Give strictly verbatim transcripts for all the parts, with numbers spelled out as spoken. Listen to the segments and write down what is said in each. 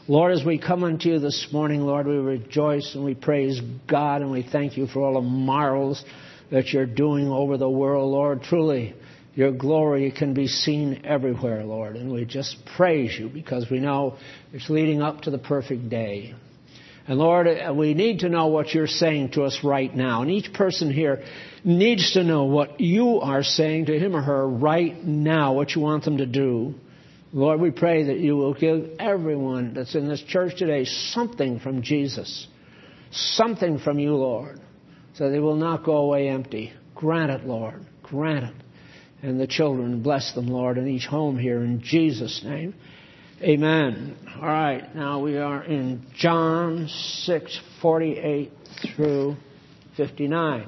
Lord, as we come unto you this morning, Lord, we rejoice and we praise God and we thank you for all the marvels that you're doing over the world, Lord. Truly, your glory can be seen everywhere, Lord. And we just praise you because we know it's leading up to the perfect day. And Lord, we need to know what you're saying to us right now. And each person here needs to know what you are saying to him or her right now, what you want them to do. Lord, we pray that you will give everyone that's in this church today something from Jesus, something from you, Lord, so they will not go away empty. Grant it, Lord. Grant it. And the children, bless them, Lord, in each home here in Jesus' name. Amen. All right, now we are in John six, forty-eight through fifty-nine.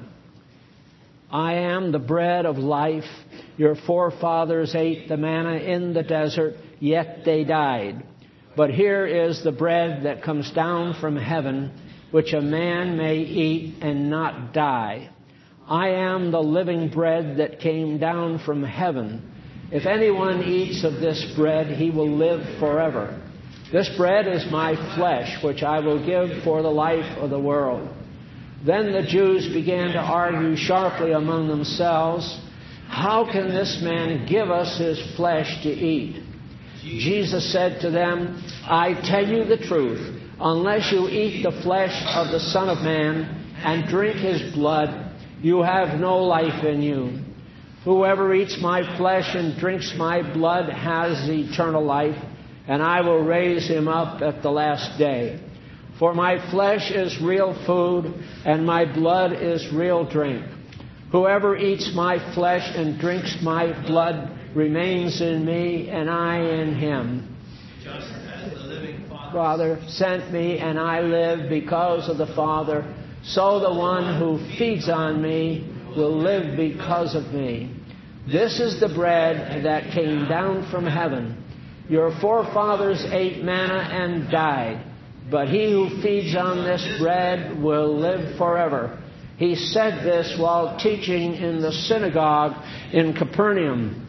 I am the bread of life. Your forefathers ate the manna in the desert, yet they died. But here is the bread that comes down from heaven, which a man may eat and not die. I am the living bread that came down from heaven. If anyone eats of this bread, he will live forever. This bread is my flesh, which I will give for the life of the world. Then the Jews began to argue sharply among themselves, how can this man give us his flesh to eat? Jesus said to them, I tell you the truth, unless you eat the flesh of the Son of Man and drink his blood, you have no life in you. Whoever eats my flesh and drinks my blood has eternal life, and I will raise him up at the last day. For my flesh is real food, and my blood is real drink. Whoever eats my flesh and drinks my blood remains in me, and I in him. Just as the living Father, Father sent me, and I live because of the Father, so the one who feeds on me will live because of me. This is the bread that came down from heaven. Your forefathers ate manna and died, but he who feeds on this bread will live forever. He said this while teaching in the synagogue in Capernaum.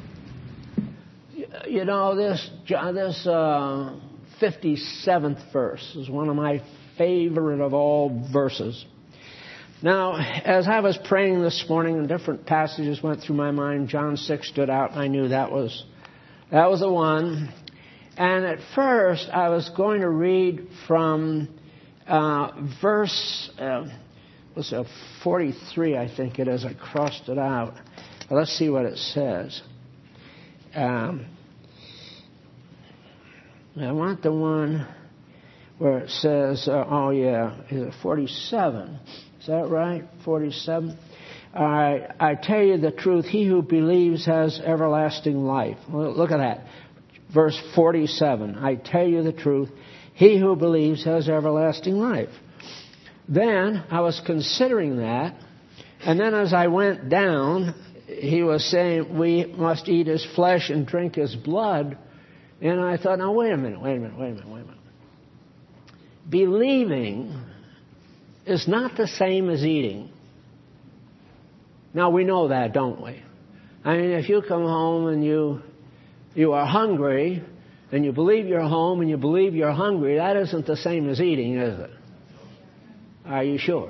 You know, this this uh, fifty-seventh verse is one of my favorite of all verses. Now, as I was praying this morning and different passages went through my mind, John six stood out. I knew that was that was the one. And at first, I was going to read from uh, verse uh, what's it, forty-three, I think it is. I crossed it out. Well, let's see what it says. Um, I want the one where it says, uh, oh yeah, is it forty-seven? Is that right? forty-seven? All right. I tell you the truth, he who believes has everlasting life. Look at that. Verse forty-seven. I tell you the truth, he who believes has everlasting life. Then I was considering that, and then as I went down, he was saying we must eat his flesh and drink his blood. And I thought, now wait a minute, wait a minute, wait a minute, wait a minute. Believing is not the same as eating. Now we know that, don't we? I mean, if you come home and you you are hungry, and you believe you're home and you believe you're hungry, that isn't the same as eating, is it? Are you sure?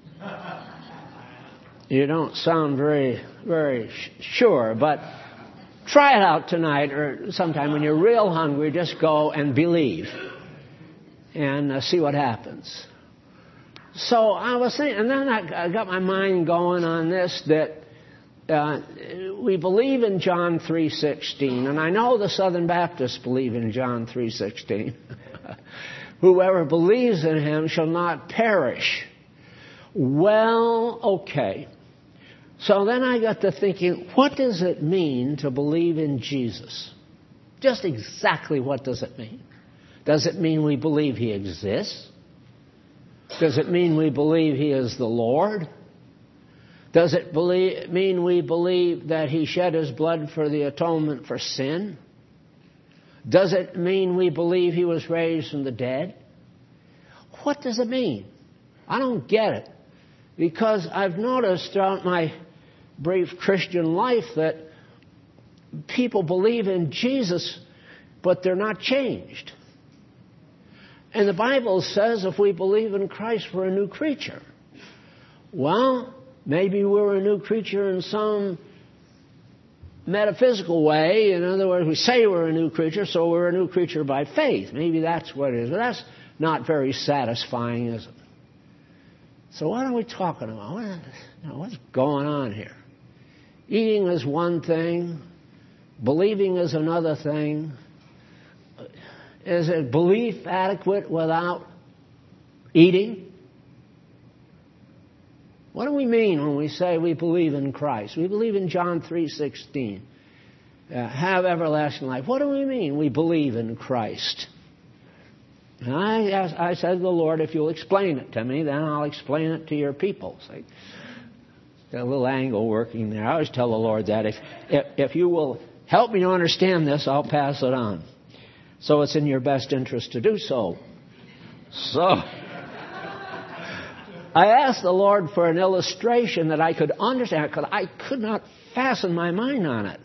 You don't sound very, very sure, but try it out tonight or sometime when you're real hungry. Just go and believe and uh, see what happens. So I was thinking, and then I, I got my mind going on this, that uh, we believe in John three sixteen, and I know the Southern Baptists believe in John three sixteen. Whoever believes in him shall not perish. Well, okay. So then I got to thinking, what does it mean to believe in Jesus? Just exactly what does it mean? Does it mean we believe he exists? Does it mean we believe he is the Lord? Does it believe, mean we believe that he shed his blood for the atonement for sin? Does it mean we believe he was raised from the dead? What does it mean? I don't get it. Because I've noticed throughout my brief Christian life that people believe in Jesus, but they're not changed. And the Bible says if we believe in Christ, we're a new creature. Well, maybe we're a new creature in some metaphysical way. In other words, we say we're a new creature, so we're a new creature by faith. Maybe that's what it is. But that's not very satisfying, is it? So what are we talking about? What, you know, what's going on here? Eating is one thing. Believing is another thing. Is it belief adequate without eating? What do we mean when we say we believe in Christ? We believe in John three sixteen. Uh, have everlasting life. What do we mean we believe in Christ? And I, asked, I said to the Lord, if you'll explain it to me, then I'll explain it to your people. See, got a little angle working there. I always tell the Lord that if, if if you will help me to understand this, I'll pass it on. So it's in your best interest to do so. So I asked the Lord for an illustration that I could understand, because I could not fasten my mind on it.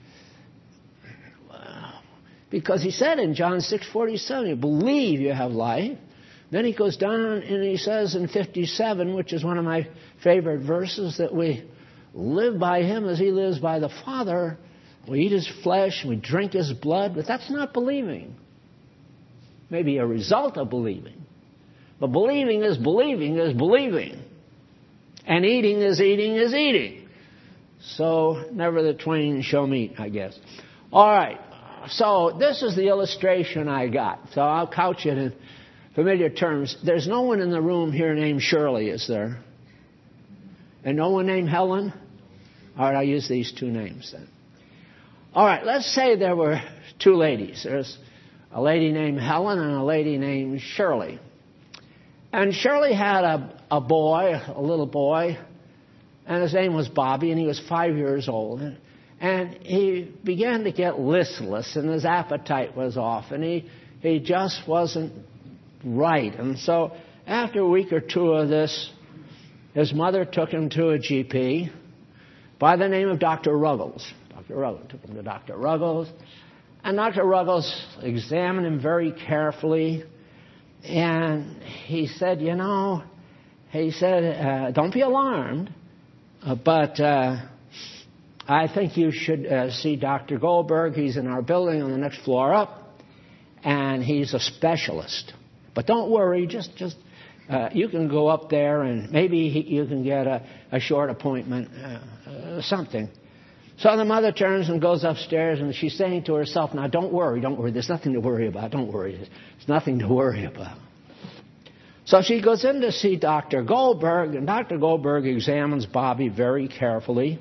Because he said in John six forty-seven, you believe you have life. Then he goes down and he says in fifty-seven, which is one of my favorite verses, that we live by him as he lives by the Father. We eat his flesh, we drink his blood, but that's not believing. Maybe a result of believing. But believing is believing is believing. And eating is eating is eating. So never the twain shall meet, I guess. All right. So this is the illustration I got. So I'll couch it in familiar terms. There's no one in the room here named Shirley, is there? And no one named Helen? All right, I'll use these two names then. All right, let's say there were two ladies. There's a lady named Helen and a lady named Shirley. And Shirley had a, a boy, a little boy, and his name was Bobby, and he was five years old. And he began to get listless, and his appetite was off, and he, he just wasn't right. And so after a week or two of this, his mother took him to a G P by the name of Doctor Ruggles. Doctor Ruggles took him to Doctor Ruggles. And Doctor Ruggles examined him very carefully. And he said, you know, he said, uh, don't be alarmed, uh, but uh, I think you should uh, see Doctor Goldberg. He's in our building on the next floor up, and he's a specialist. But don't worry, just just uh, you can go up there, and maybe he, you can get a, a short appointment, uh, uh, something. So the mother turns and goes upstairs, and she's saying to herself, now don't worry, don't worry. There's nothing to worry about. Don't worry. There's nothing to worry about. So she goes in to see Doctor Goldberg, and Doctor Goldberg examines Bobby very carefully.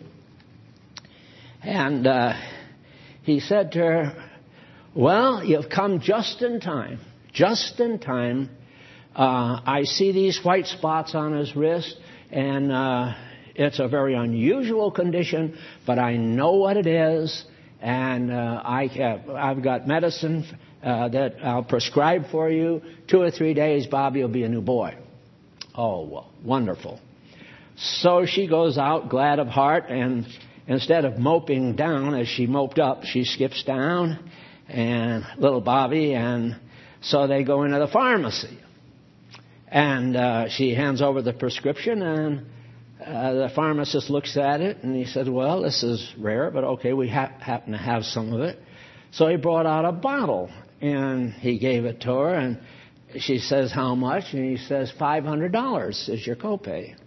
And uh, he said to her, well, you've come just in time. Just in time. Uh, I see these white spots on his wrist, and uh, it's a very unusual condition, but I know what it is, and uh, I have, I've got medicine uh, that I'll prescribe for you. Two or three days, Bobby will be a new boy. Oh, well, wonderful. So she goes out, glad of heart, and instead of moping down as she moped up, she skips down, and little Bobby, and so they go into the pharmacy. And uh, she hands over the prescription, and uh, the pharmacist looks at it, and he said, well, this is rare, but okay, we ha- happen to have some of it. So he brought out a bottle, and he gave it to her, and she says, how much? And he says, five hundred dollars is your copay.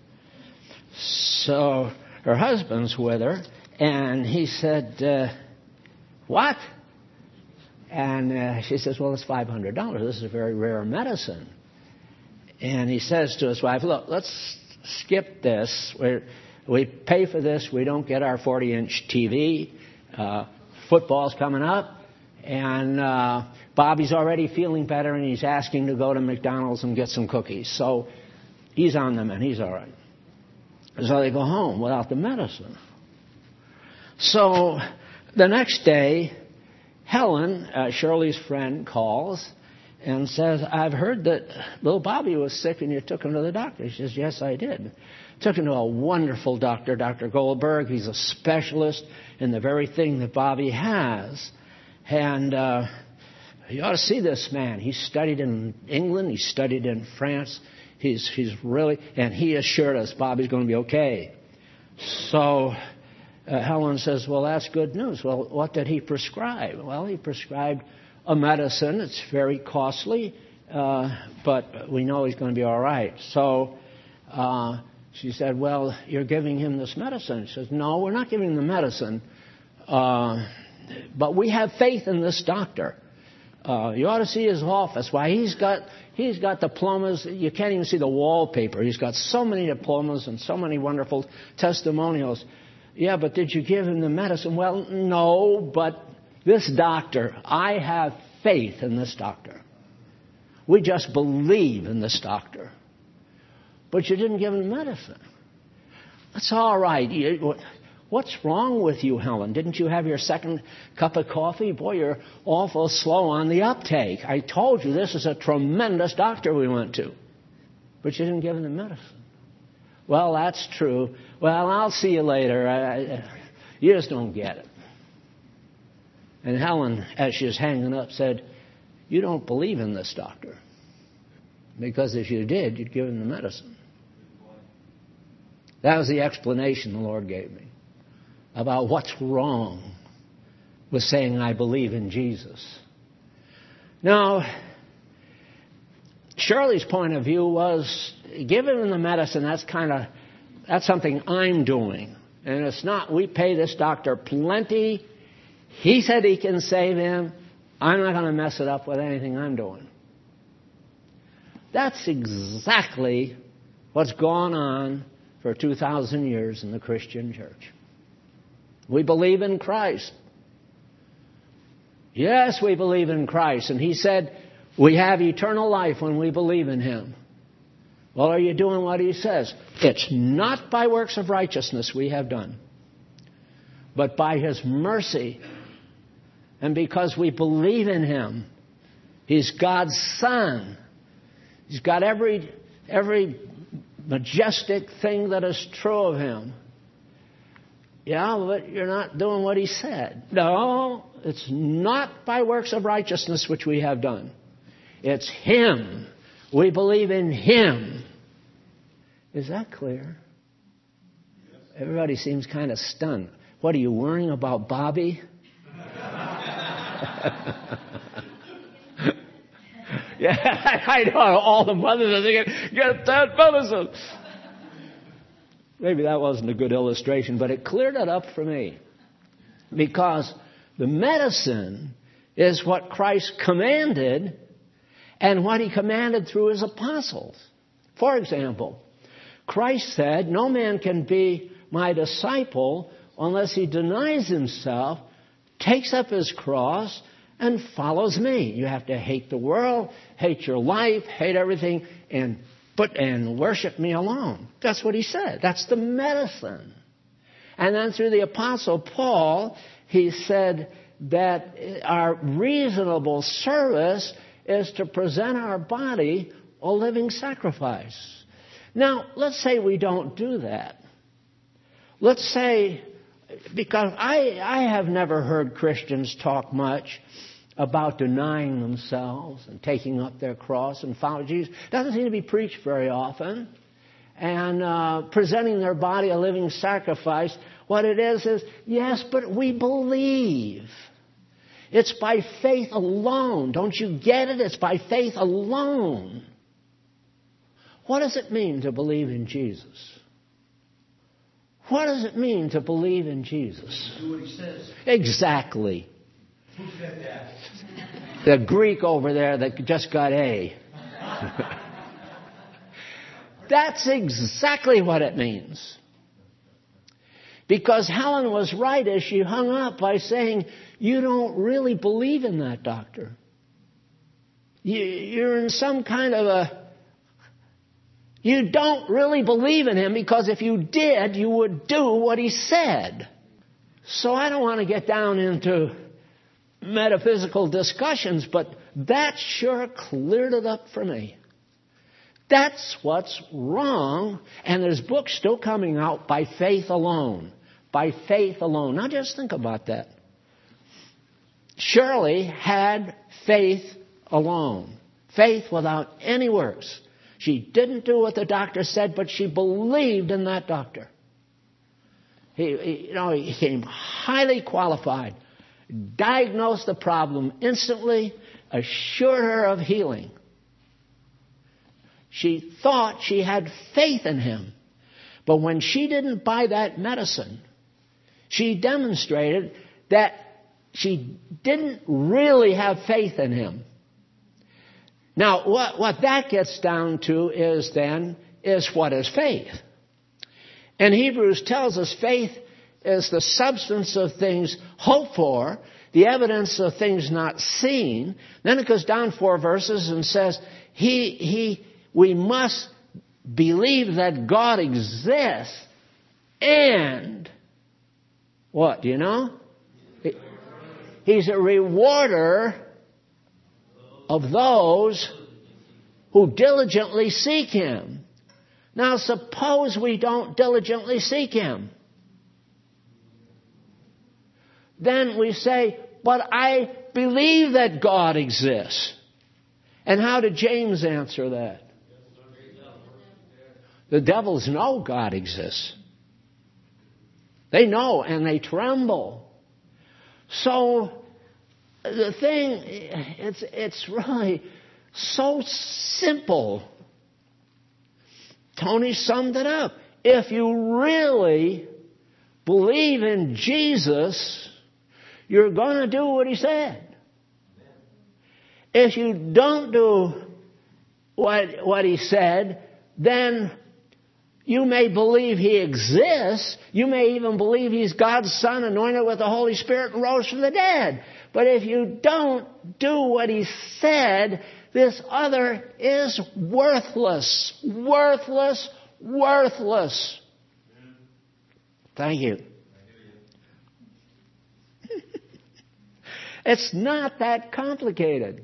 So her husband's with her, and he said, uh, what? And uh, she says, well, it's five hundred dollars. This is a very rare medicine. And he says to his wife, look, let's skip this. We're, we pay for this. We don't get our forty-inch T V. Uh, football's coming up. And uh, Bobby's already feeling better, and he's asking to go to McDonald's and get some cookies. So he's on the mend. He's all right. So they go home without the medicine. So the next day, Helen, uh, Shirley's friend, calls and says, I've heard that little Bobby was sick and you took him to the doctor. She says, yes, I did. Took him to a wonderful doctor, Doctor Goldberg. He's a specialist in the very thing that Bobby has. And uh, You ought to see this man. He studied in England. He studied in France. He's he's really, and he assured us Bobby's going to be okay. So uh, Helen says, well, that's good news. Well, what did he prescribe? Well, he prescribed a medicine. It's very costly, uh, but we know he's going to be all right. So uh, she said, well, you're giving him this medicine. She says, no, we're not giving him the medicine, uh, but we have faith in this doctor. Uh, you ought to see his office. Why, he's got he's got diplomas. You can't even see the wallpaper. He's got so many diplomas and so many wonderful testimonials. Yeah, but did you give him the medicine? Well, no, but this doctor, I have faith in this doctor. We just believe in this doctor. But you didn't give him the medicine. That's all right. You, What's wrong with you, Helen? Didn't you have your second cup of coffee? Boy, you're awful slow on the uptake. I told you this is a tremendous doctor we went to. But you didn't give him the medicine. Well, that's true. Well, I'll see you later. I, I, you just don't get it. And Helen, as she was hanging up, said, you don't believe in this doctor. Because if you did, you'd give him the medicine. That was the explanation the Lord gave me about what's wrong with saying, I believe in Jesus. Now, Shirley's point of view was, giving him the medicine, that's kind of, that's something I'm doing. And it's not, we pay this doctor plenty. He said he can save him. I'm not going to mess it up with anything I'm doing. That's exactly what's gone on for two thousand years in the Christian church. We believe in Christ. Yes, we believe in Christ. And he said, we have eternal life when we believe in him. Well, are you doing what he says? It's not by works of righteousness we have done, but by his mercy. And because we believe in him, he's God's Son. He's got every, every majestic thing that is true of him. Yeah, but you're not doing what he said. No, it's not by works of righteousness which we have done. It's him. We believe in him. Is that clear? Yes. Everybody seems kind of stunned. What, are you worrying about Bobby? Yeah, I know. All the mothers are thinking, get that medicine. Maybe that wasn't a good illustration, but it cleared it up for me. Because the medicine is what Christ commanded and what he commanded through his apostles. For example, Christ said, no man can be my disciple unless he denies himself, takes up his cross, and follows me. You have to hate the world, hate your life, hate everything, and But and worship me alone. That's what he said. That's the medicine. And then through the Apostle Paul, he said that our reasonable service is to present our body a living sacrifice. Now, let's say we don't do that. Let's say, because I, I have never heard Christians talk much about denying themselves and taking up their cross and following Jesus. Doesn't seem to be preached very often. And uh, presenting their body a living sacrifice. What it is is, yes, but we believe. It's by faith alone. Don't you get it? It's by faith alone. What does it mean to believe in Jesus? What does it mean to believe in Jesus? Do what he says. Exactly. Who said that? The Greek over there that just got A. That's exactly what it means. Because Helen was right as she hung up by saying, you don't really believe in that doctor. You, you're in some kind of a... You don't really believe in him, because if you did, you would do what he said. So I don't want to get down into metaphysical discussions, but that sure cleared it up for me. That's what's wrong, and there's books still coming out by faith alone. By faith alone. Now just think about that. Shirley had faith alone. Faith without any works. She didn't do what the doctor said, but she believed in that doctor. He, he, you know, he came highly qualified, diagnosed the problem instantly, assured her of healing. She thought she had faith in him. But when she didn't buy that medicine, she demonstrated that she didn't really have faith in him. Now, what, what that gets down to is then, is what is faith? And Hebrews tells us faith is the substance of things hoped for, the evidence of things not seen. Then it goes down four verses and says, he, he, we must believe that God exists and, what, do you know? He's a rewarder of those who diligently seek Him. Now, suppose we don't diligently seek Him. Then we say, but I believe that God exists. And how did James answer that? The devils know God exists. They know and they tremble. So the thing, it's, it's really so simple. Tony summed it up. If you really believe in Jesus, you're going to do what He said. If you don't do what, what He said, then you may believe He exists. You may even believe He's God's Son, anointed with the Holy Spirit and rose from the dead. But if you don't do what He said, this other is worthless. Worthless. Worthless. Thank you. It's not that complicated.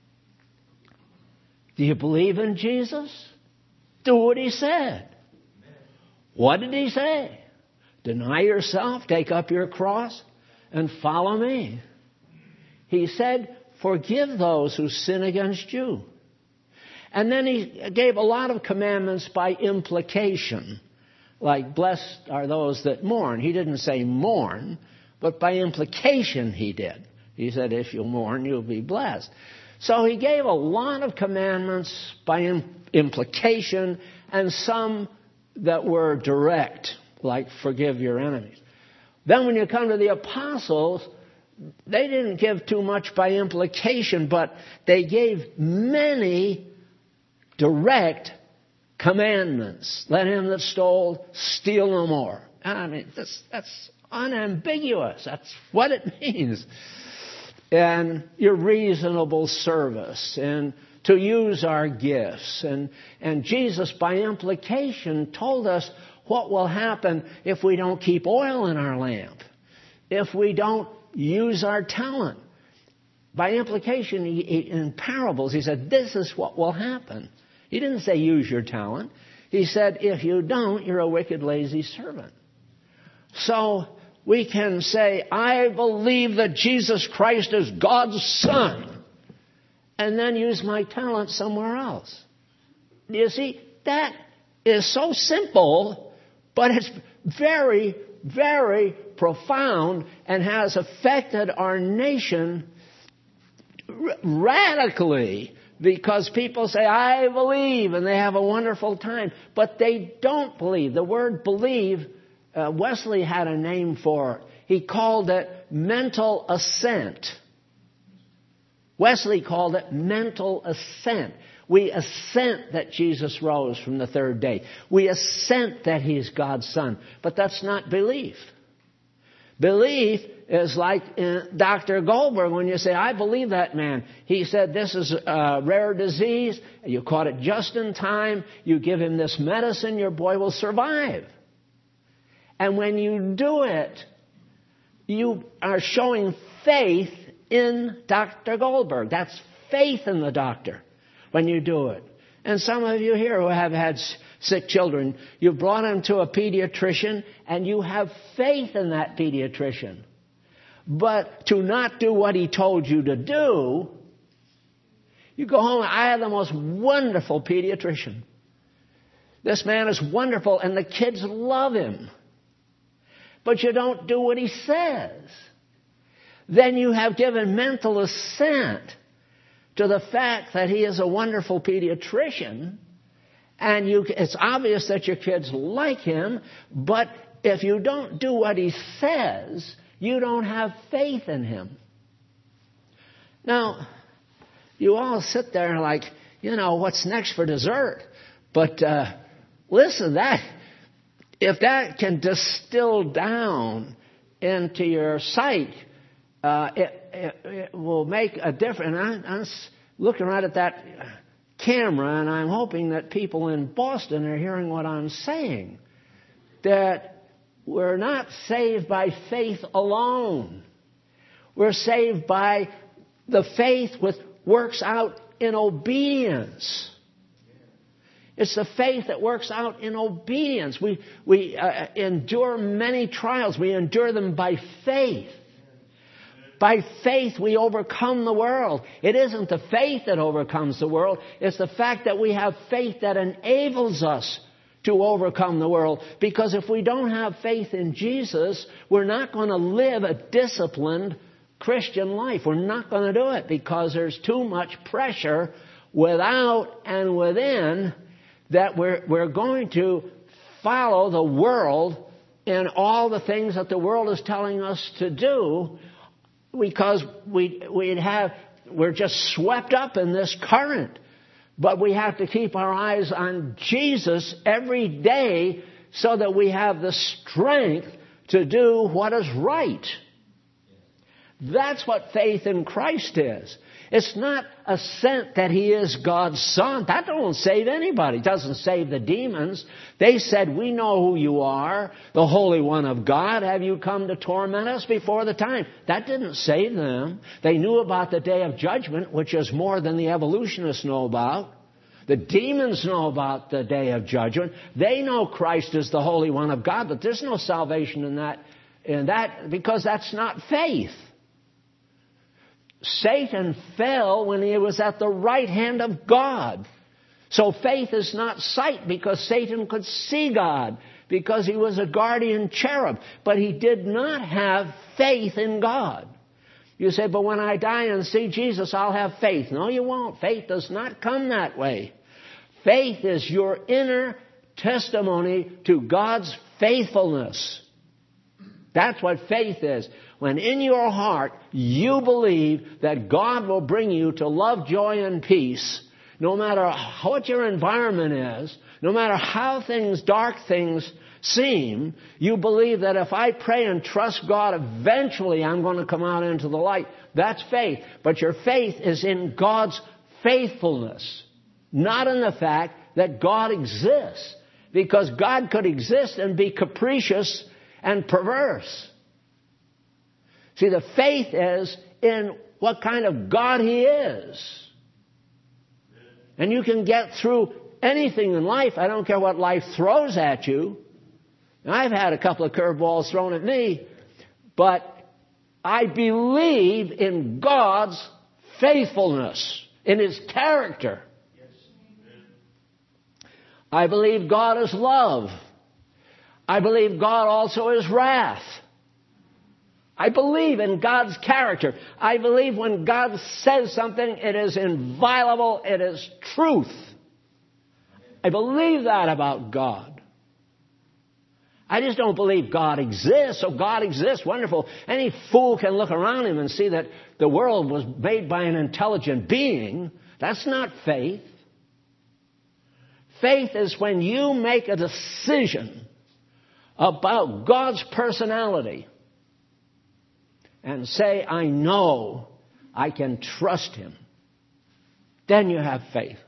Do you believe in Jesus? Do what He said. What did He say? Deny yourself, take up your cross, and follow me. He said, forgive those who sin against you. And then He gave a lot of commandments by implication. Like, blessed are those that mourn. He didn't say mourn, but by implication He did. He said, if you mourn, you'll be blessed. So He gave a lot of commandments by implication, and some that were direct, like forgive your enemies. Then when you come to the apostles, they didn't give too much by implication, but they gave many direct commandments. Let him that stole steal no more. I mean, that's, that's unambiguous. That's what it means. And your reasonable service, and to use our gifts. And, and Jesus, by implication, told us what will happen if we don't keep oil in our lamp, if we don't use our talent. By implication, he, he, in parables, He said, this is what will happen. He didn't say use your talent. He said, if you don't, you're a wicked, lazy servant. So we can say, I believe that Jesus Christ is God's Son, and then use my talent somewhere else. You see, that is so simple, but it's very, very profound and has affected our nation radically, because people say, I believe, and they have a wonderful time, but they don't believe. The word believe, uh, Wesley had a name for it. He called it mental assent. Wesley called it mental assent. We assent that Jesus rose from the third day. We assent that He's God's Son. But that's not belief. Belief is like uh, Doctor Goldberg, when you say, I believe that man. He said, this is a rare disease. You caught it just in time. You give him this medicine, your boy will survive. And when you do it, you are showing faith in Doctor Goldberg. That's faith in the doctor when you do it. And some of you here who have had sick children, you've brought them to a pediatrician and you have faith in that pediatrician. But to not do what he told you to do You go home, I have the most wonderful pediatrician. This man is wonderful, and the kids love him. But you don't do what he says. Then you have given mental assent to the fact that he is a wonderful pediatrician, and you, it's obvious that your kids like him, but if you don't do what he says, you don't have faith in him. Now, you all sit there like, you know, what's next for dessert? But uh, listen, that if that can distill down into your sight, uh, it, it, it will make a difference. And I, I'm looking right at that camera, and I'm hoping that people in Boston are hearing what I'm saying. That we're not saved by faith alone. We're saved by the faith which works out in obedience. It's the faith that works out in obedience. We, we uh, endure many trials. We endure them by faith. By faith, we overcome the world. It isn't the faith that overcomes the world. It's the fact that we have faith that enables us to overcome the world. Because if we don't have faith in Jesus, we're not going to live a disciplined Christian life. We're not going to do it because there's too much pressure without and within that we're, we're going to follow the world in all the things that the world is telling us to do, because we we have we're just swept up in this current. But we have to keep our eyes on Jesus every day so that we have the strength to do what is right. That's what faith in Christ is. It's not assent that He is God's Son. That don't save anybody. It doesn't save the demons. They said, we know who you are, the Holy One of God. Have you come to torment us before the time? That didn't save them. They knew about the day of judgment, which is more than the evolutionists know about. The demons know about the day of judgment. They know Christ is the Holy One of God, but there's no salvation in that, in that because that's not faith. Satan fell when he was at the right hand of God. So faith is not sight, because Satan could see God because he was a guardian cherub. But he did not have faith in God. You say, but when I die and see Jesus, I'll have faith. No, you won't. Faith does not come that way. Faith is your inner testimony to God's faithfulness. That's what faith is. When in your heart you believe that God will bring you to love, joy, and peace, no matter what your environment is, no matter how things, dark things seem, you believe that if I pray and trust God, eventually I'm going to come out into the light. That's faith. But your faith is in God's faithfulness, not in the fact that God exists. Because God could exist and be capricious and perverse. See, the faith is in what kind of God He is. And you can get through anything in life. I don't care what life throws at you. And I've had a couple of curveballs thrown at me. But I believe in God's faithfulness, in His character. I believe God is love. I believe God also is wrath. I believe in God's character. I believe when God says something, it is inviolable, it is truth. I believe that about God. I just don't believe God exists. So God exists, wonderful. Any fool can look around him and see that the world was made by an intelligent being. That's not faith. Faith is when you make a decision about God's personality and say, I know I can trust Him. Then you have faith.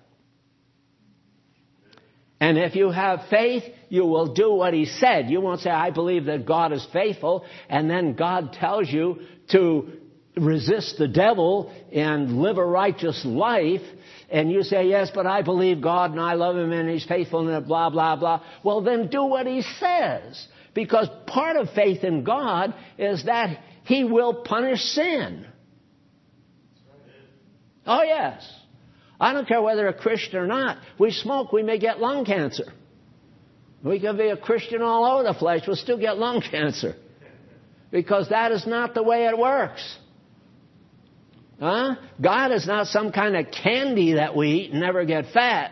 And if you have faith, you will do what He said. You won't say, I believe that God is faithful, and then God tells you to resist the devil and live a righteous life, and you say, yes, but I believe God and I love Him and He's faithful and blah, blah, blah. Well, then do what He says. Because part of faith in God is that He will punish sin. Oh, yes. I don't care whether a Christian or not. We smoke, we may get lung cancer. We can be a Christian all over the place, we'll still get lung cancer. Because that is not the way it works. Huh? God is not some kind of candy that we eat and never get fat.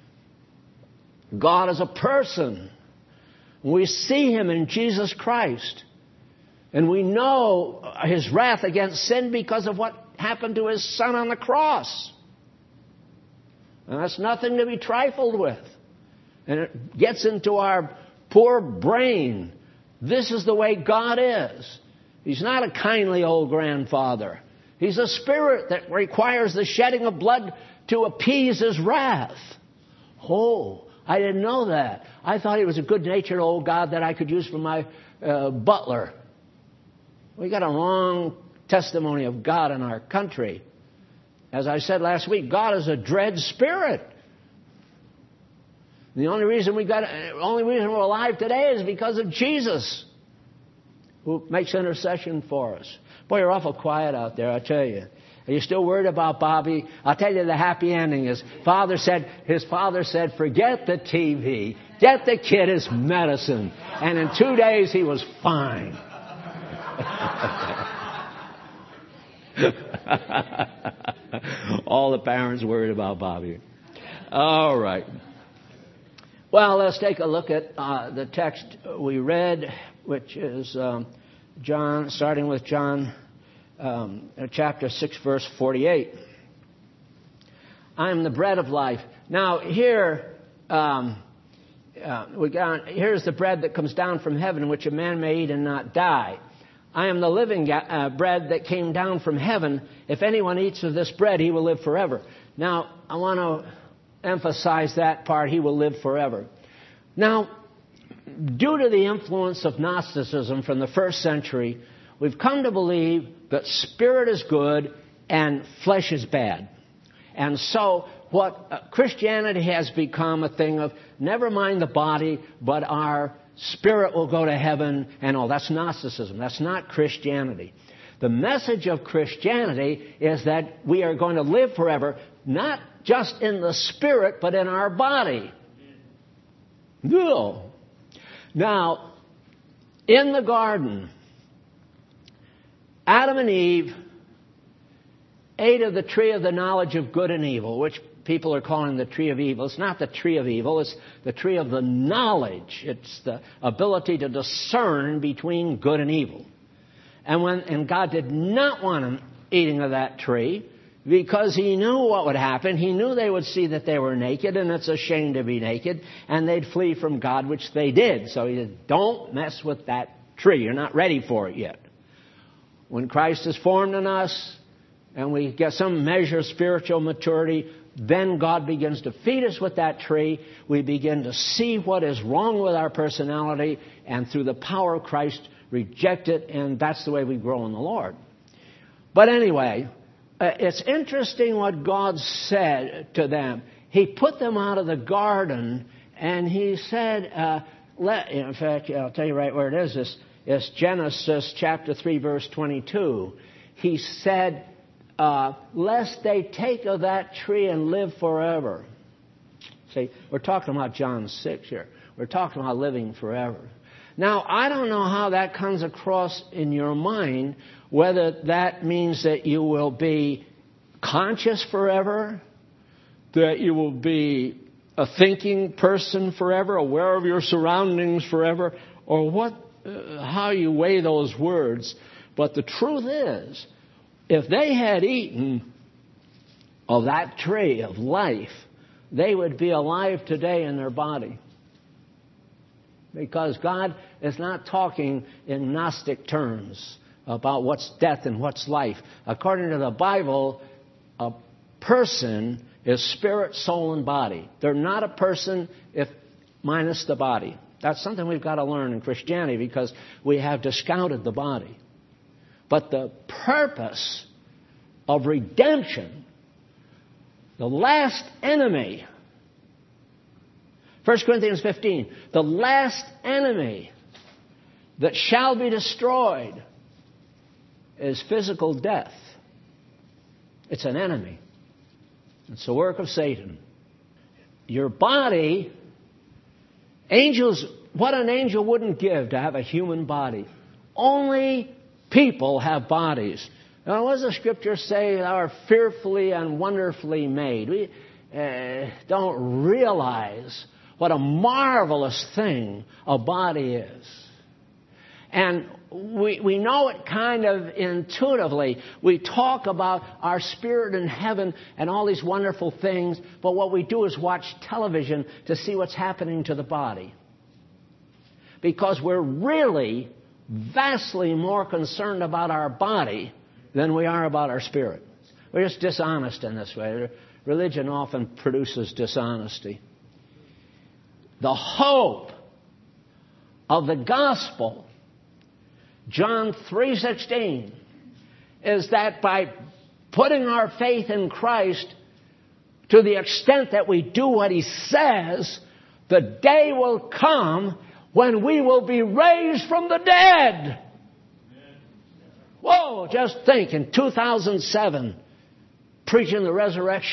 God is a person. We see Him in Jesus Christ. And we know His wrath against sin because of what happened to His Son on the cross. And that's nothing to be trifled with. And it gets into our poor brain. This is the way God is. He's not a kindly old grandfather. He's a spirit that requires the shedding of blood to appease His wrath. Oh, I didn't know that. I thought He was a good-natured old God that I could use for my uh, butler. We got a wrong testimony of God in our country. As I said last week, God is a dread spirit. The only reason we got, the only reason we're alive today is because of Jesus, who makes intercession for us. Boy, you're awful quiet out there, I tell you. Are you still worried about Bobby? I'll tell you the happy ending is father said, his father said, forget the T V. Get the kid his medicine. And in two days he was fine. All the parents worried about Bobby. All right. Well, let's take a look at uh, the text we read, which is um, John, starting with John um, chapter six, verse forty-eight. I am the bread of life. Now, here um, uh, we got here's the bread that comes down from heaven, which a man may eat and not die. I am the living uh, bread that came down from heaven. If anyone eats of this bread, he will live forever. Now, I want to emphasize that part, he will live forever. Now, due to the influence of Gnosticism from the first century, we've come to believe that spirit is good and flesh is bad. And so what uh, Christianity has become a thing of never mind the body, but our spirit will go to heaven and all. That's Gnosticism. That's not Christianity. The message of Christianity is that we are going to live forever, not just in the spirit, but in our body. No. Now, in the garden, Adam and Eve ate of the tree of the knowledge of good and evil, which people are calling the tree of evil. It's not the tree of evil. It's the tree of the knowledge. It's the ability to discern between good and evil. And when and God did not want them eating of that tree because He knew what would happen. He knew they would see that they were naked, and it's a shame to be naked, and they'd flee from God, which they did. So He said, don't mess with that tree. You're not ready for it yet. When Christ is formed in us and we get some measure of spiritual maturity, then God begins to feed us with that tree. We begin to see what is wrong with our personality, and through the power of Christ, reject it, and that's the way we grow in the Lord. But anyway, uh, it's interesting what God said to them. He put them out of the garden, and He said, uh, let, in fact, I'll tell you right where it is. It's, it's Genesis chapter three, verse twenty-two. He said, uh, lest they take of that tree and live forever. See, we're talking about John six here. We're talking about living forever. Now, I don't know how that comes across in your mind, whether that means that you will be conscious forever, that you will be a thinking person forever, aware of your surroundings forever, or what, uh, how you weigh those words. But the truth is, if they had eaten of that tree of life, they would be alive today in their body. Because God is not talking in Gnostic terms about what's death and what's life. According to the Bible, a person is spirit, soul, and body. They're not a person if minus the body. That's something we've got to learn in Christianity because we have discounted the body. But the purpose of redemption, the last enemy, First Corinthians fifteen, the last enemy that shall be destroyed is physical death. It's an enemy. It's the work of Satan. Your body, angels, what an angel wouldn't give to have a human body. Only people have bodies. Now, what does the Scripture say? They are fearfully and wonderfully made. We uh, don't realize what a marvelous thing a body is. And we we know it kind of intuitively. We talk about our spirit in heaven and all these wonderful things, but what we do is watch television to see what's happening to the body. Because we're really vastly more concerned about our body than we are about our spirit. We're just dishonest in this way. Religion often produces dishonesty. The hope of the gospel, John three sixteen, is that by putting our faith in Christ to the extent that we do what He says, the day will come when we will be raised from the dead. Whoa, just think, in two thousand seven, preaching the resurrection.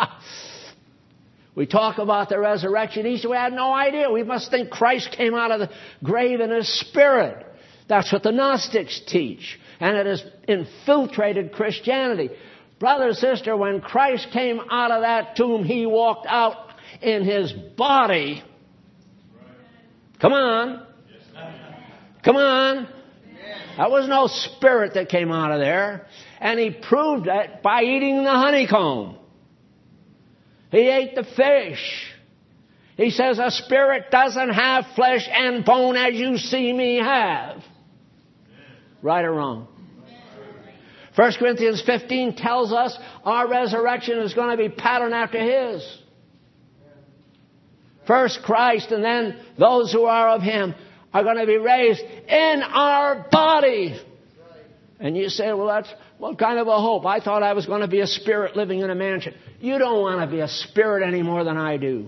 We talk about the resurrection Easter. We had no idea. We must think Christ came out of the grave in His Spirit. That's what the Gnostics teach. And it has infiltrated Christianity. Brother, sister, when Christ came out of that tomb, He walked out in His body. Come on. Come on. That was no spirit that came out of there. And He proved it by eating the honeycomb. He ate the fish. He says, a spirit doesn't have flesh and bone as you see me have. Right or wrong? First Corinthians fifteen tells us our resurrection is going to be patterned after His. First Christ, and then those who are of Him are going to be raised in our body. And you say, well, that's what kind of a hope? I thought I was going to be a spirit living in a mansion. You don't want to be a spirit any more than I do.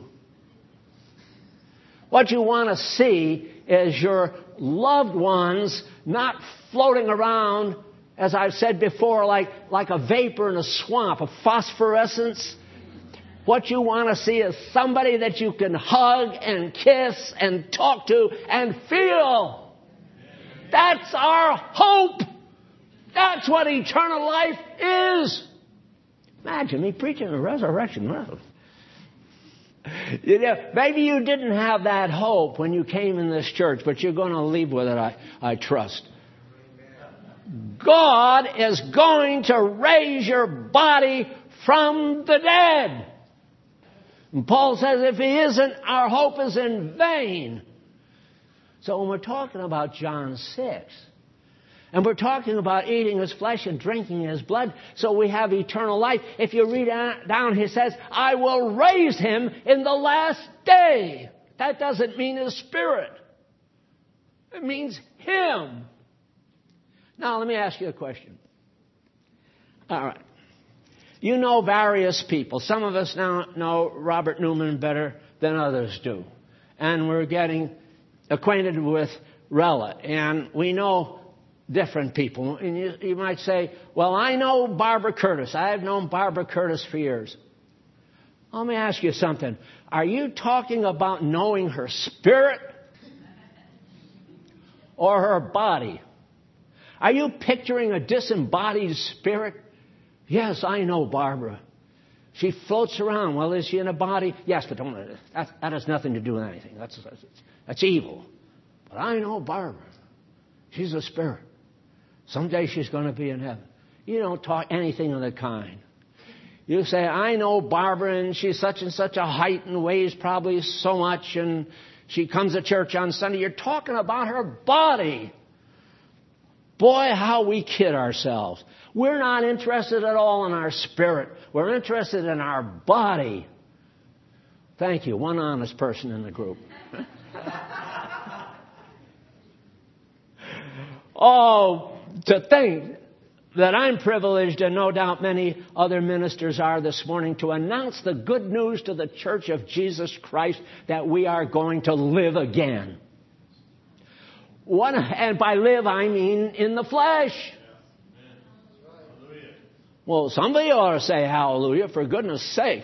What you want to see is your loved ones not floating around, as I've said before, like, like a vapor in a swamp, a phosphorescence. What you want to see is somebody that you can hug and kiss and talk to and feel. That's our hope. That's what eternal life is. Imagine me preaching the resurrection. You know, maybe you didn't have that hope when you came in this church, but you're going to leave with it, I, I trust. God is going to raise your body from the dead. And Paul says if He isn't, our hope is in vain. So when we're talking about John six, and we're talking about eating His flesh and drinking His blood so we have eternal life, if you read down, He says, I will raise Him in the last day. That doesn't mean His Spirit. It means Him. Now, let me ask you a question. All right. You know various people. Some of us now know Robert Newman better than others do. And we're getting acquainted with Rella. And we know different people. And you, you might say, well, I know Barbara Curtis. I have known Barbara Curtis for years. Let me ask you something. Are you talking about knowing her spirit or her body? Are you picturing a disembodied spirit? Yes, I know Barbara. She floats around. Well, is she in a body? Yes, but don't, that, that has nothing to do with anything. That's, that's, that's evil. But I know Barbara. She's a spirit. Someday she's going to be in heaven. You don't talk anything of the kind. You say, I know Barbara, and she's such and such a height and weighs probably so much, and she comes to church on Sunday. You're talking about her body. Boy, how we kid ourselves. We're not interested at all in our spirit. We're interested in our body. Thank you. One honest person in the group. Oh, to think that I'm privileged, and no doubt many other ministers are this morning, to announce the good news to the Church of Jesus Christ that we are going to live again. One, and by live, I mean in the flesh. Well, somebody ought to say hallelujah, for goodness sake.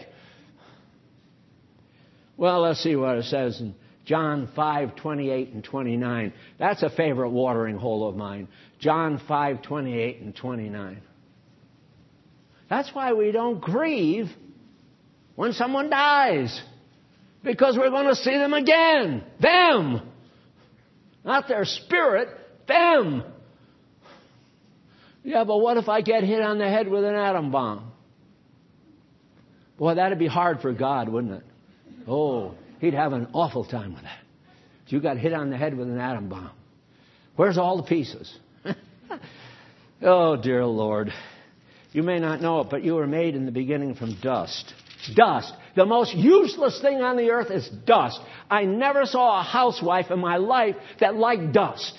Well, let's see what it says in John five, twenty-eight and twenty-nine. That's a favorite watering hole of mine. John five, twenty-eight and twenty-nine. That's why we don't grieve when someone dies. Because we're going to see them again. Them. Not their spirit. Them. Yeah, but what if I get hit on the head with an atom bomb? Boy, that'd be hard for God, wouldn't it? Oh, He'd have an awful time with that. If you got hit on the head with an atom bomb, where's all the pieces? Oh, dear Lord. You may not know it, but you were made in the beginning from dust. Dust. The most useless thing on the earth is dust. I never saw a housewife in my life that liked dust.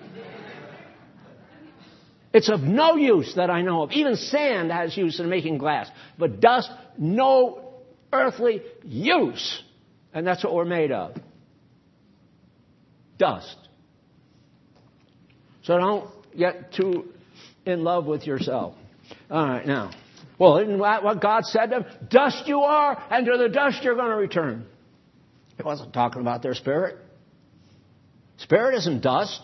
It's of no use that I know of. Even sand has use in making glass. But dust, no earthly use. And that's what we're made of. Dust. So don't get too in love with yourself. All right, now. Well, isn't that what God said to them? Dust you are, and to the dust you're going to return. He wasn't talking about their spirit. Spirit isn't dust.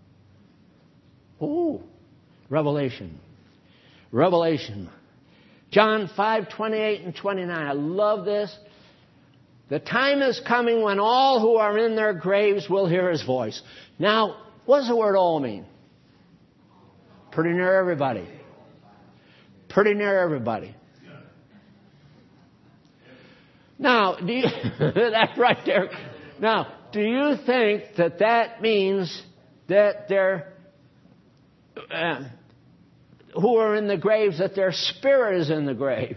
Ooh. Revelation. Revelation. John five, twenty-eight and twenty-nine. I love this. The time is coming when all who are in their graves will hear His voice. Now, what does the word all mean? Pretty near everybody. Pretty near everybody. Now, do you, that's right there. Now, do you think that that means that they're, uh, who are in the graves, that their spirit is in the grave?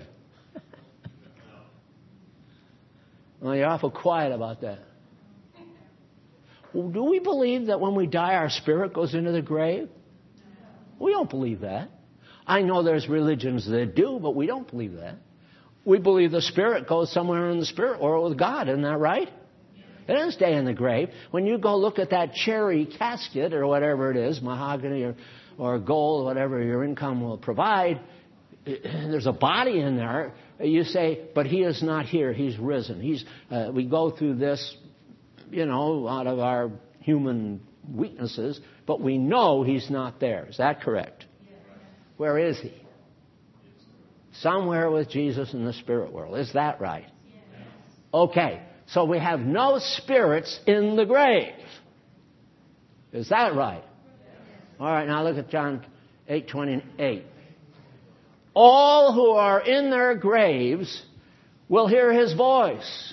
Well, you're awful quiet about that. Well, do we believe that when we die, our spirit goes into the grave? We don't believe that. I know there's religions that do, but we don't believe that. We believe the spirit goes somewhere in the spirit or with God. Isn't that right? It doesn't stay in the grave. When you go look at that cherry casket or whatever it is, mahogany or, or gold, whatever your income will provide, there's a body in there. You say, but He is not here. He's risen. He's. Uh, we go through this, you know, out of our human weaknesses, but we know He's not there. Is that correct? Where is He? Somewhere with Jesus in the spirit world. Is that right? Okay. So we have no spirits in the grave. Is that right? All right. Now look at John eight twenty-eight. All who are in their graves will hear His voice.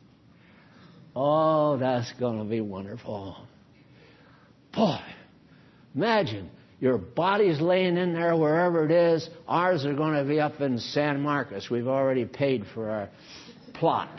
Oh, that's going to be wonderful. Boy, imagine your body's laying in there wherever it is. Ours are going to be up in San Marcos. We've already paid for our plot.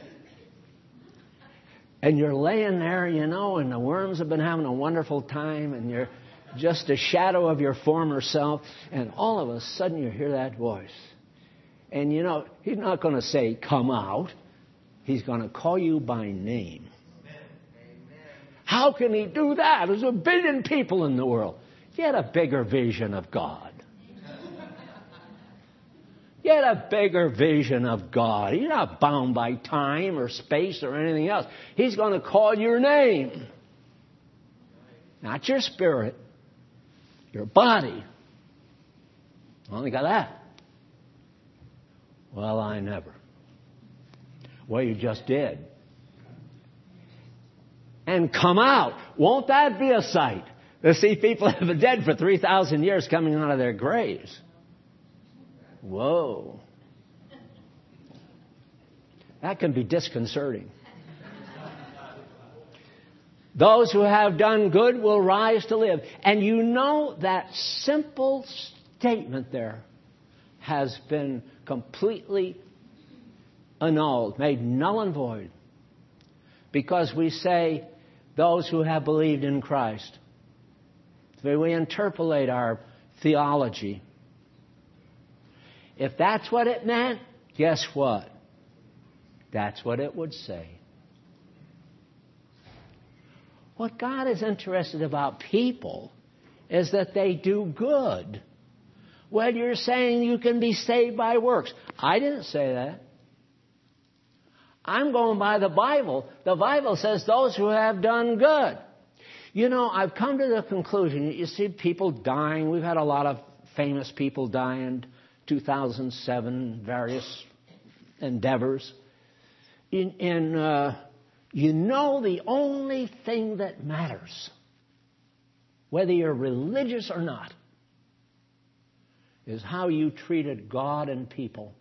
And you're laying there, you know, and the worms have been having a wonderful time, and you're just a shadow of your former self, and all of a sudden you hear that voice. And you know, He's not going to say, come out. He's going to call you by name. Amen. How can He do that? There's a billion people in the world. Get a bigger vision of God. Get a bigger vision of God. You're not bound by time or space or anything else. He's going to call your name. Not your spirit. Your body. Only got that. Well, I never. Well, you just did. And come out. Won't that be a sight? To see people have been dead for three thousand years coming out of their graves. Whoa. That can be disconcerting. Those who have done good will rise to live. And you know that simple statement there has been completely annulled, made null and void. Because we say, those who have believed in Christ. We interpolate our theology. If that's what it meant, guess what? That's what it would say. What God is interested about people is that they do good. Well, you're saying you can be saved by works. I didn't say that. I'm going by the Bible. The Bible says those who have done good. You know, I've come to the conclusion, you see people dying. We've had a lot of famous people die in two thousand seven, various endeavors. In, in uh, you know, the only thing that matters, whether you're religious or not, is how you treated God and people.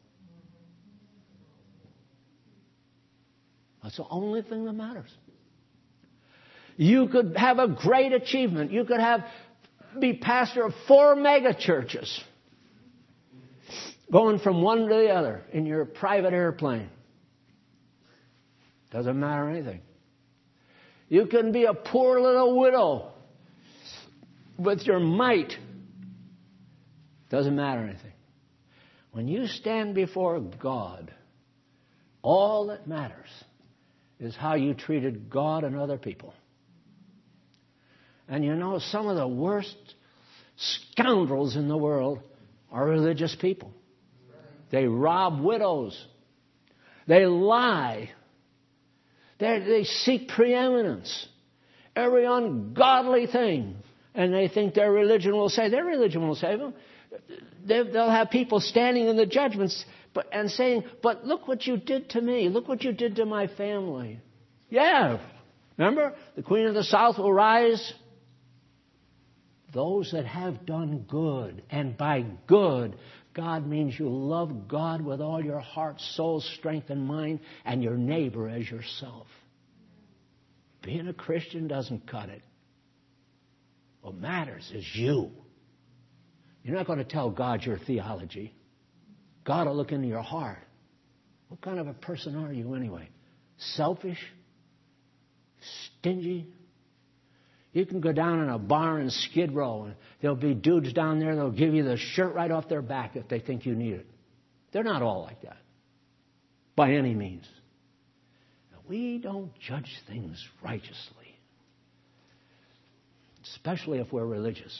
That's the only thing that matters. You could have a great achievement. You could have be pastor of four mega churches, going from one to the other in your private airplane. Doesn't matter anything. You can be a poor little widow with your mite. Doesn't matter anything. When you stand before God, all that matters is how you treated God and other people. And you know, some of the worst scoundrels in the world are religious people. They rob widows. They lie. They, they seek preeminence. Every ungodly thing. And they think their religion will save. Their religion will save them. They, they'll have people standing in the judgments but, and saying, but look what you did to me. Look what you did to my family. Yeah. Remember? The Queen of the South will rise. Those that have done good. And by good, God means you love God with all your heart, soul, strength, and mind, and your neighbor as yourself. Being a Christian doesn't cut it. What matters is you. You're not going to tell God your theology. God will look into your heart. What kind of a person are you anyway? Selfish? Stingy? You can go down in a bar in Skid Row and there'll be dudes down there that'll give you the shirt right off their back if they think you need it. They're not all like that. By any means. We don't judge things righteously. Especially if we're religious.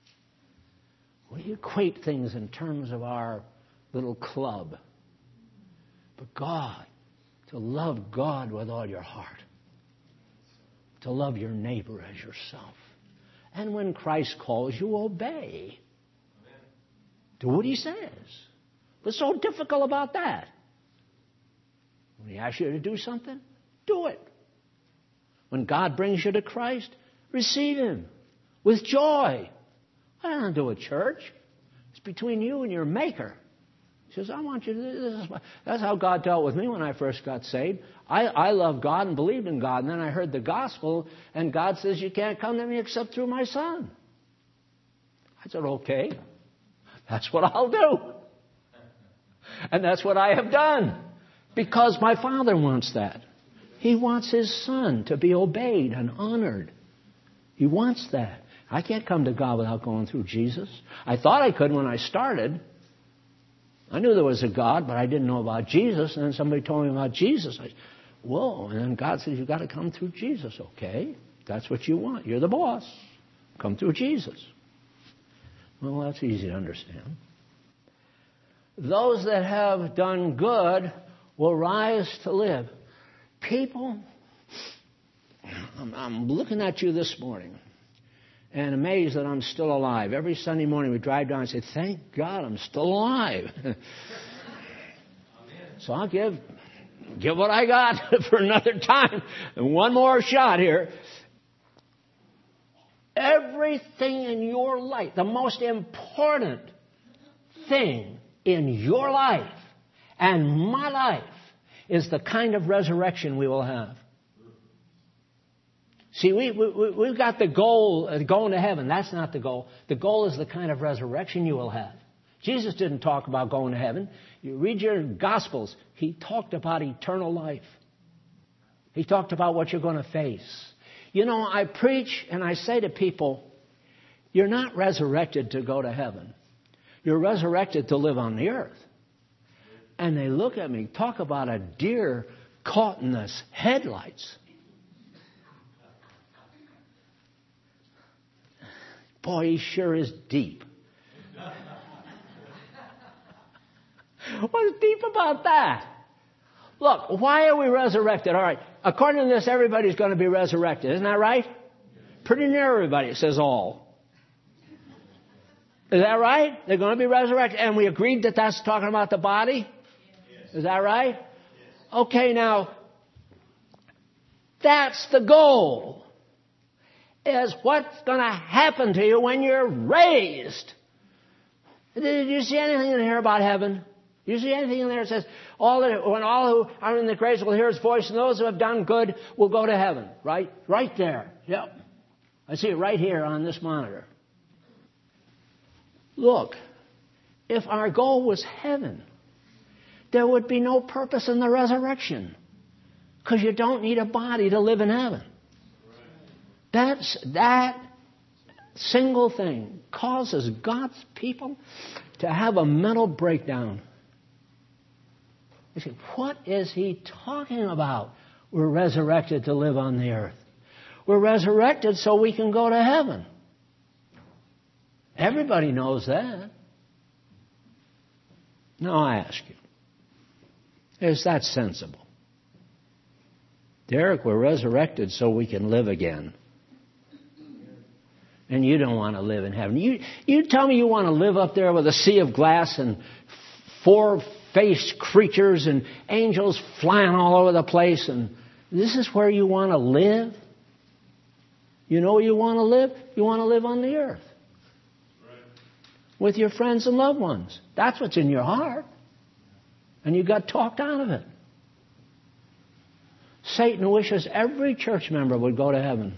We equate things in terms of our little club. But God, to love God with all your heart. To love your neighbor as yourself. And when Christ calls you, obey. Amen. Do what He says. What's so difficult about that? When He asks you to do something, do it. When God brings you to Christ, receive Him with joy. I don't do a church. It's between you and your Maker. He says, I want you to do this. That's how God dealt with me when I first got saved. I, I loved God and believed in God. And then I heard the gospel, and God says, you can't come to me except through my Son. I said, okay. That's what I'll do. And that's what I have done. Because my Father wants that. He wants His Son to be obeyed and honored. He wants that. I can't come to God without going through Jesus. I thought I could when I started. I knew there was a God, but I didn't know about Jesus. And then somebody told me about Jesus. I said, whoa. And then God says, you've got to come through Jesus. Okay, that's what you want. You're the boss. Come through Jesus. Well, that's easy to understand. Those that have done good will rise to live. People, I'm, I'm looking at you this morning and amazed that I'm still alive. Every Sunday morning we drive down and say, thank God I'm still alive. So I'll give, give what I got for another time. And one more shot here. Everything in your life, the most important thing in your life and my life is the kind of resurrection we will have. See, we, we, we've got the goal of going to heaven. That's not the goal. The goal is the kind of resurrection you will have. Jesus didn't talk about going to heaven. You read your Gospels. He talked about eternal life. He talked about what you're going to face. You know, I preach and I say to people, you're not resurrected to go to heaven. You're resurrected to live on the earth. And they look at me, talk about a deer caught in the headlights. Boy, he sure is deep. What's deep about that? Look, why are we resurrected? All right, according to this, everybody's going to be resurrected. Isn't that right? Pretty near everybody. It says all. Is that right? They're going to be resurrected. And we agreed that that's talking about the body? Yes. Is that right? Yes. Okay, now, that's the goal. Is what's going to happen to you when you're raised. Did you see anything in here about heaven? Do you see anything in there that says, all that, when all who are in the graves will hear His voice, and those who have done good will go to heaven? Right? Right there. Yep. I see it right here on this monitor. Look, if our goal was heaven, there would be no purpose in the resurrection. Because you don't need a body to live in heaven. That's, that single thing causes God's people to have a mental breakdown. You say, what is he talking about? We're resurrected to live on the earth. We're resurrected so we can go to heaven. Everybody knows that. Now I ask you, is that sensible? Derek, we're resurrected so we can live again. And you don't want to live in heaven. You, you tell me you want to live up there with a sea of glass and four-faced creatures and angels flying all over the place, and this is where you want to live? You know where you want to live? You want to live on the earth. Right. With your friends and loved ones. That's what's in your heart. And you got talked out of it. Satan wishes every church member would go to heaven.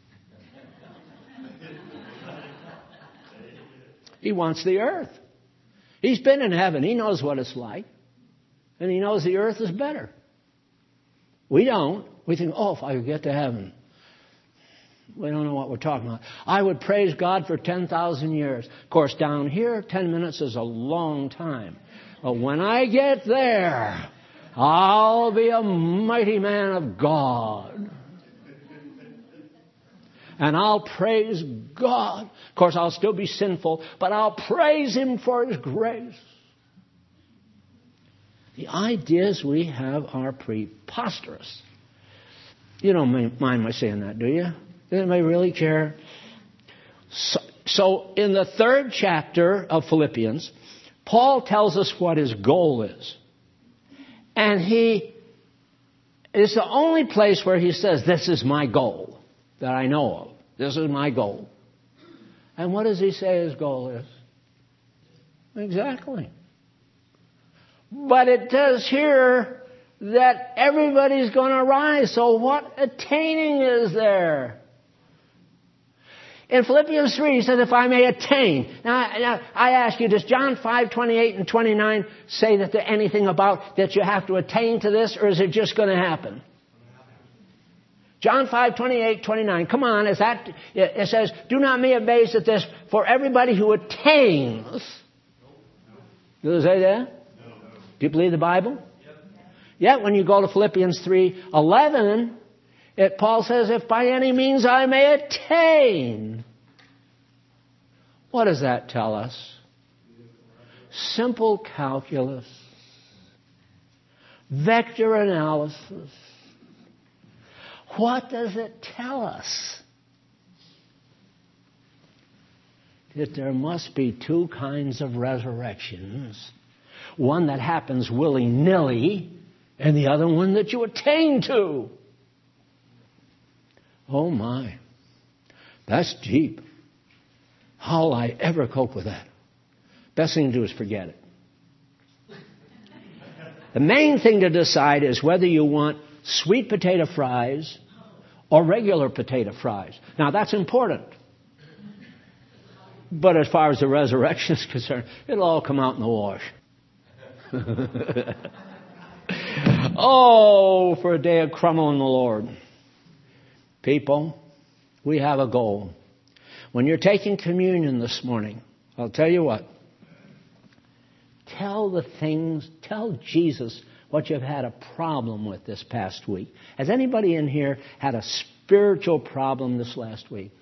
He wants the earth. He's been in heaven. He knows what it's like. And he knows the earth is better. We don't. We think, oh, if I could get to heaven. We don't know what we're talking about. I would praise God for ten thousand years. Of course, down here, ten minutes is a long time. But when I get there, I'll be a mighty man of God. And I'll praise God. Of course, I'll still be sinful, but I'll praise Him for His grace. The ideas we have are preposterous. You don't mind my saying that, do you? Does anybody really care? So, so in the third chapter of Philippians, Paul tells us what his goal is. And he is the only place where he says, this is my goal that I know of. This is my goal. And what does he say his goal is? Exactly. But it does here that everybody's going to rise. So what attaining is there? In Philippians three, he says, if I may attain. Now, now, I ask you, does John five, twenty-eight and twenty-nine say that there anything about that you have to attain to this, or is it just going to happen? John five, twenty-eight, twenty-nine. Come on, is that, it says, do not be amazed at this, for everybody who attains. Does it say that? Do you believe the Bible? Yet when you go to Philippians three, eleven, it, Paul says, if by any means I may attain. What does that tell us? Simple calculus. Vector analysis. What does it tell us? That there must be two kinds of resurrections. One that happens willy-nilly, and the other one that you attain to. Oh my, that's deep. How'll I ever cope with that? Best thing to do is forget it. The main thing to decide is whether you want sweet potato fries or regular potato fries. Now that's important. But as far as the resurrection is concerned, it'll all come out in the wash. Oh, for a day of crumble in the Lord. People, we have a goal. When you're taking communion this morning, I'll tell you what. Tell the things, tell Jesus what you've had a problem with this past week. Has anybody in here had a spiritual problem this last week?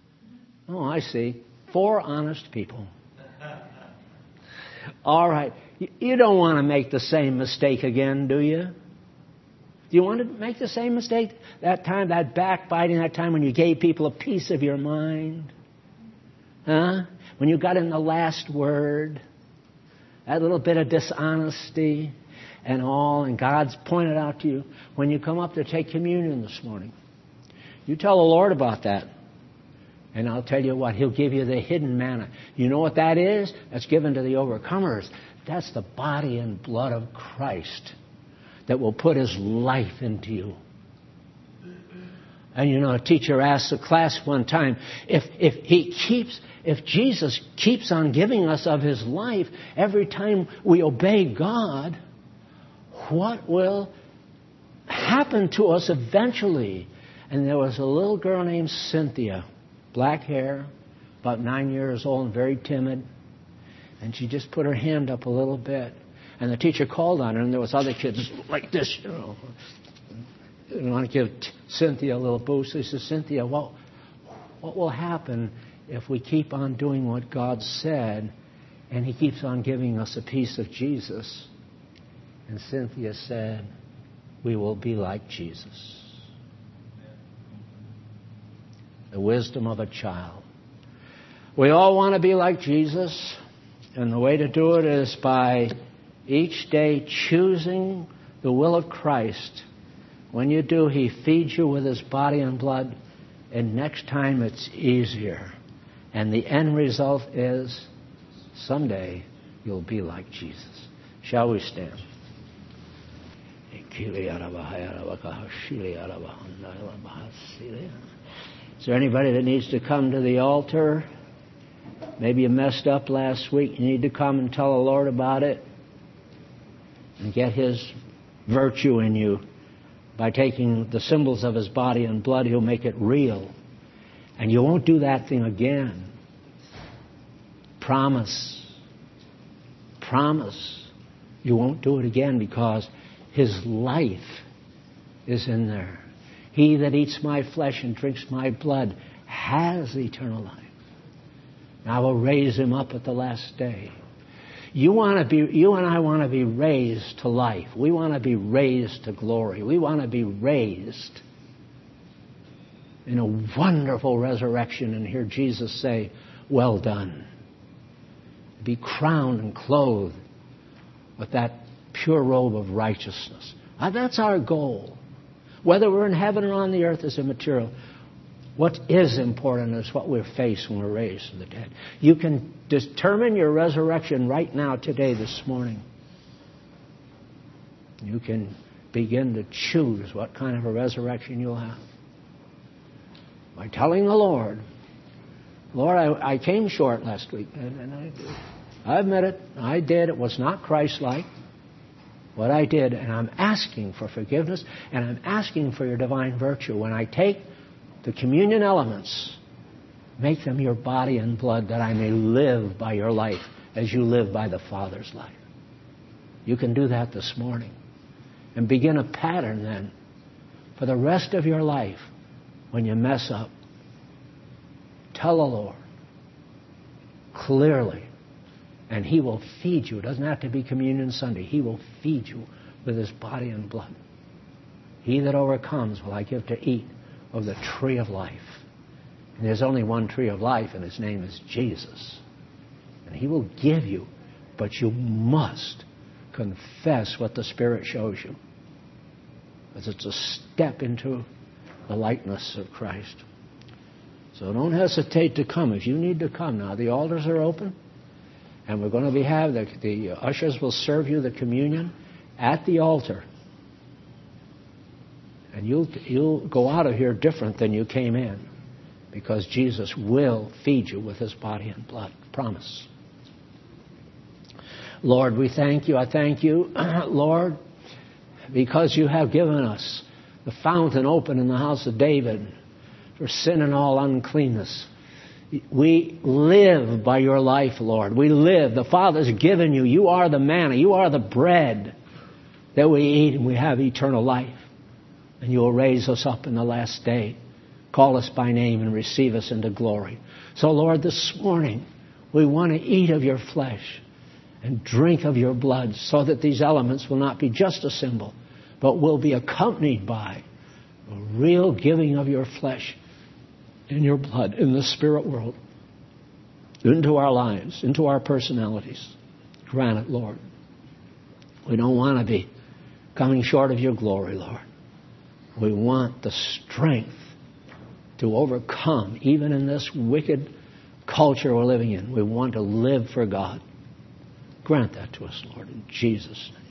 Oh, I see. Four honest people. All right. You don't want to make the same mistake again, do you? Do you want to make the same mistake? That time, that backbiting, that time when you gave people a piece of your mind? Huh? When you got in the last word? That little bit of dishonesty and all, and God's pointed out to you. When you come up to take communion this morning, you tell the Lord about that. And I'll tell you what, He'll give you the hidden manna. You know what that is? That's given to the overcomers. That's the body and blood of Christ that will put His life into you. And you know, a teacher asked the class one time, if if he keeps, if Jesus keeps on giving us of His life every time we obey God, what will happen to us eventually? And there was a little girl named Cynthia, black hair, about nine years old and very timid. And she just put her hand up a little bit. And the teacher called on her, and there was other kids like this, you know. I want to give Cynthia a little boost. He says, Cynthia, what, what will happen if we keep on doing what God said and He keeps on giving us a piece of Jesus? And Cynthia said, we will be like Jesus. The wisdom of a child. We all want to be like Jesus, and the way to do it is by each day choosing the will of Christ. When you do, He feeds you with His body and blood, and next time it's easier. And the end result is someday you'll be like Jesus. Shall we stand? Is there anybody that needs to come to the altar? Maybe you messed up last week. You need to come and tell the Lord about it and get His virtue in you. By taking the symbols of His body and blood, He'll make it real. And you won't do that thing again. Promise. Promise. You won't do it again because His life is in there. He that eats my flesh and drinks my blood has eternal life. And I will raise him up at the last day. You want to be, you and I want to be raised to life. We want to be raised to glory. We want to be raised in a wonderful resurrection and hear Jesus say, well done. Be crowned and clothed with that pure robe of righteousness. Now, that's our goal. Whether we're in heaven or on the earth is immaterial. What is important is what we're faced when we're raised from the dead. You can determine your resurrection right now, today, this morning. You can begin to choose what kind of a resurrection you'll have. By telling the Lord, Lord, I, I came short last week. And, and I, I admit it. I did. It was not Christ-like. What I did. And I'm asking for forgiveness. And I'm asking for your divine virtue. When I take the communion elements, make them your body and blood that I may live by your life as you live by the Father's life. You can do that this morning. And begin a pattern then for the rest of your life. When you mess up, tell the Lord clearly, and He will feed you. It doesn't have to be Communion Sunday. He will feed you with His body and blood. He that overcomes will I give to eat of the tree of life. And there's only one tree of life, and His name is Jesus. And He will give you, but you must confess what the Spirit shows you. Because it's a step into the likeness of Christ. So don't hesitate to come. If you need to come now, the altars are open. And we're going to be have the, the ushers will serve you the communion at the altar. And you'll, you'll go out of here different than you came in. Because Jesus will feed you with His body and blood. Promise. Lord, we thank you. I thank you, Lord, because you have given us the fountain open in the house of David for sin and all uncleanness. We live by your life, Lord. We live. The Father's given you. You are the manna. You are the bread that we eat, and we have eternal life. And you will raise us up in the last day. Call us by name and receive us into glory. So, Lord, this morning, we want to eat of your flesh and drink of your blood, so that these elements will not be just a symbol, but will be accompanied by a real giving of your flesh and your blood in the spirit world into our lives, into our personalities. Grant it, Lord. We don't want to be coming short of your glory, Lord. We want the strength to overcome, even in this wicked culture we're living in. We want to live for God. Grant that to us, Lord, in Jesus' name.